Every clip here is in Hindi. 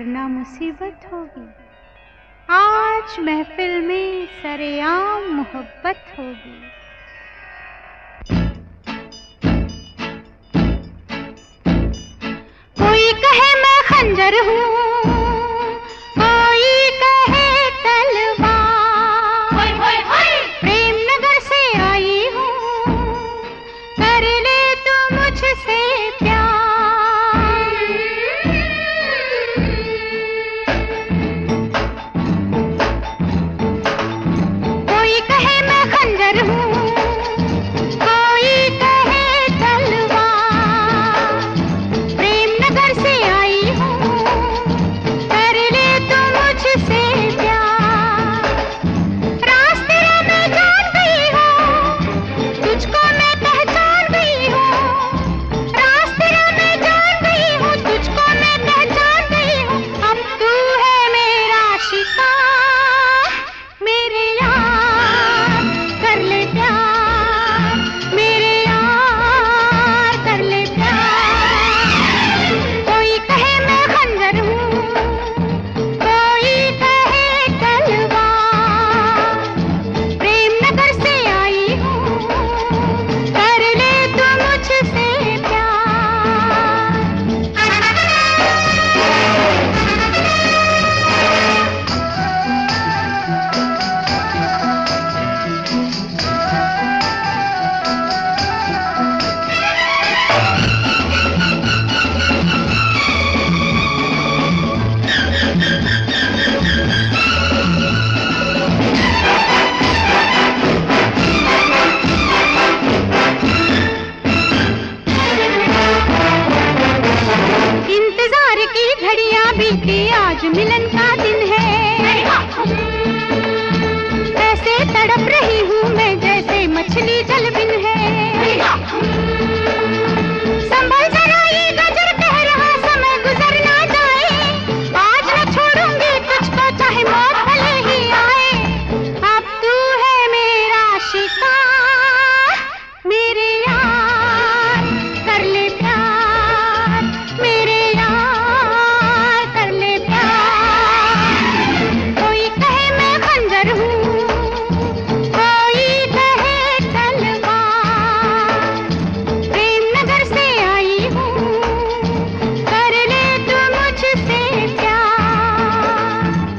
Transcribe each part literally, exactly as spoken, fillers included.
वरना मुसीबत होगी। आज महफिल में सरेआम मोहब्बत होगी। कोई कहे मैं खंजर हूँ, कोई कहे तलवार, प्रेम नगर से आई हूँ, कर ले तू मुझसे प्यार। कोई कहे मैं खंजर हूँ, कोई कहे तलवार, प्रेम नगर से आई हूँ, कर ले तू मुझसे प्यार। रास्ते मैं जान गई हूँ, तुझको मैं पहचान गई हूँ। रास्ते मैं जान गई हूँ, तुझको मैं पहचान गई हूँ। अब तू है मेरा शिकार, मेरे यार कर ले प्यार, मेरे यार कर ले प्यार। कोई कहे मैं खंजर हूँ, कोई कहे तलवार, प्रेम नगर से आई हूँ, कर ले तू मुझसे प्यार। इंतजार की घड़ियां बीती, आज मिलन का दिन है। ऐसे तड़प रही हूँ मैं जैसे मछली जल बिन है। संभल जरा ये गजर कह रहा समय गुजर ना जाए, आज न छोड़ूंगी तुझको चाहे मौत भले ही आए। अब तू है मेरा शिकार, मेरे यार कर ले प्यार, मेरे यार कर ले प्यार। कोई कहे मैं खंजर हूँ, कोई कहे तलवार, प्रेम नगर से आई हूँ, कर ले तू मुझसे प्यार।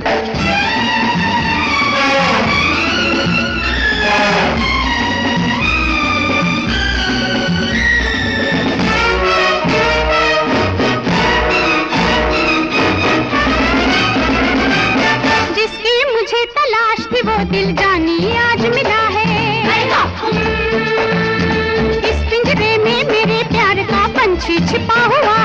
जिसकी मुझे तलाश थी वो दिल जानी आज मिला है। इस पिंजरे में मेरे प्यार का पंछी छिपा हुआ